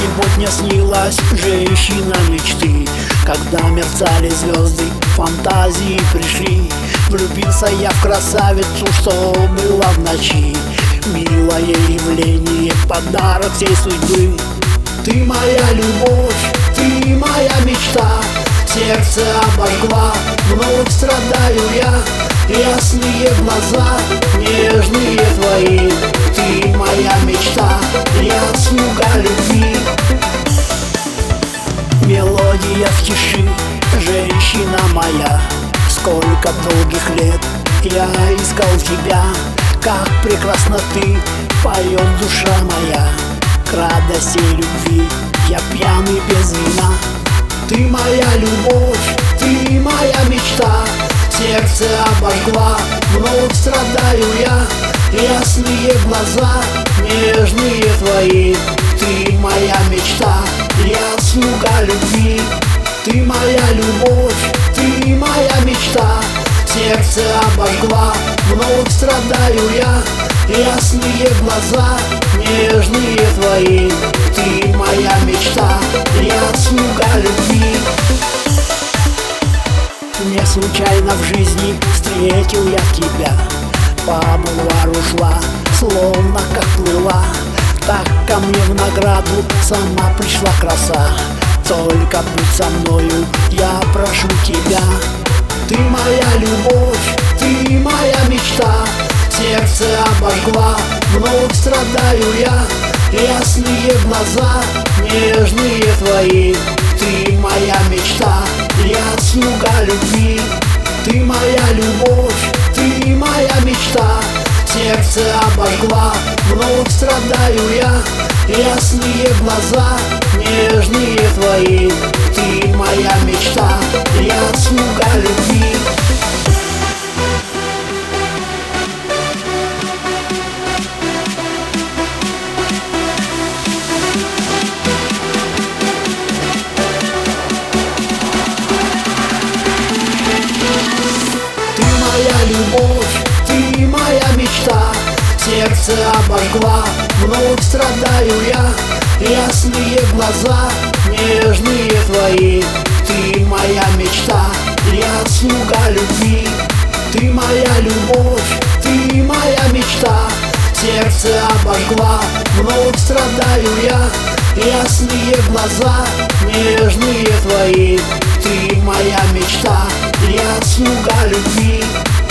сегодня снилась женщина мечты. Когда мерцали звезды, фантазии пришли. Влюбился я в красавицу, что была в ночи. Милое явление, подарок всей судьбы. Ты моя любовь, ты моя мечта. Сердце обожгла, вновь страдаю я. Ясные глаза, нежные твои. Ты моя мечта, я слуга любви. Мелодия в тиши, женщина моя. Сколько долгих лет я искал тебя. Как прекрасно ты, поет душа моя. К радости любви я пьяный без вина. Ты моя любовь, ты моя мечта. Сердце обожгла, вновь страдаю я. Ясные глаза, нежные твои. Ты моя мечта, я слуга любви. Ты моя любовь, ты моя мечта. Сердце обожгла, вновь страдаю я. Ясные глаза, нежные твои. Ты моя мечта, я слуга любви. Не случайно в жизни встретил я тебя. По бульвару шла, словно как плыла. Так ко мне в награду сама пришла краса. Только будь со мною, я прошу тебя. Ты моя любовь, ты моя мечта. Сердце обожгла, вновь страдаю я. Ясные глаза, нежные твои. Ты моя мечта, я слуга любви. Ты моя любовь, ты моя мечта. Сердце обожгла, вновь страдаю я. Ясные глаза, нежные твои. Ты моя мечта, я слуга любви. Ты моя любовь, ты моя мечта. Сердце обожгла, вновь страдаю я. Ясные глаза, нежные твои. Ты моя мечта, я слуга любви. Ты моя любовь, ты моя мечта. Сердце обожгла, вновь страдаю я. Ясные глаза, нежные твои. Ты моя мечта, я слуга любви.